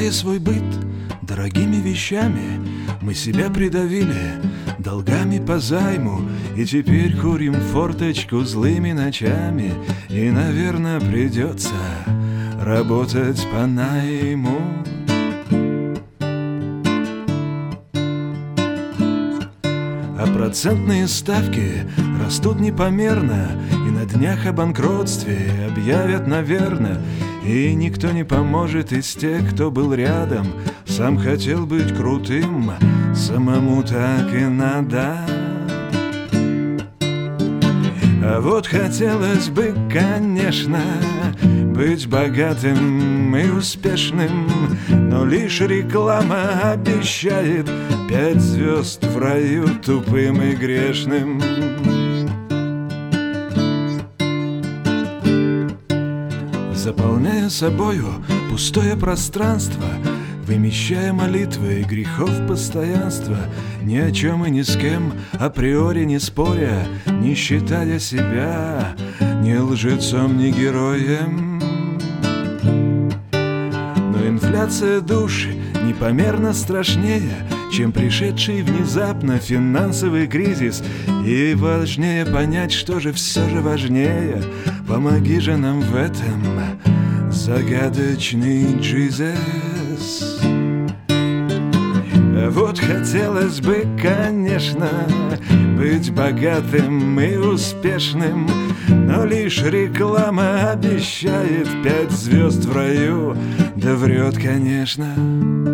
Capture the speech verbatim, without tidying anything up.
Наполняя свой быт дорогими вещами, мы себя придавили долгами по займу, и теперь курим форточку злыми ночами, и, наверное, придется работать по найму. А процентные ставки растут непомерно, и на днях о банкротстве объявят, наверно. И никто не поможет из тех, кто был рядом. Сам хотел быть крутым, самому так и надо. А вот хотелось бы, конечно, быть богатым и успешным, но лишь реклама обещает пять звезд в раю тупым и грешным. Заполняя собою пустое пространство, вымещая молитвы и грехов постоянства, ни о чем и ни с кем априори не споря, не считая себя ни лжецом, ни героем. Но инфляция душ непомерно страшнее, чем пришедший внезапно финансовый кризис. И важнее понять, что же все же важнее. Помоги же нам в этом, загадочный Джизус. Вот хотелось бы, конечно, быть богатым и успешным, но лишь реклама обещает пять звезд в раю, да врет, конечно.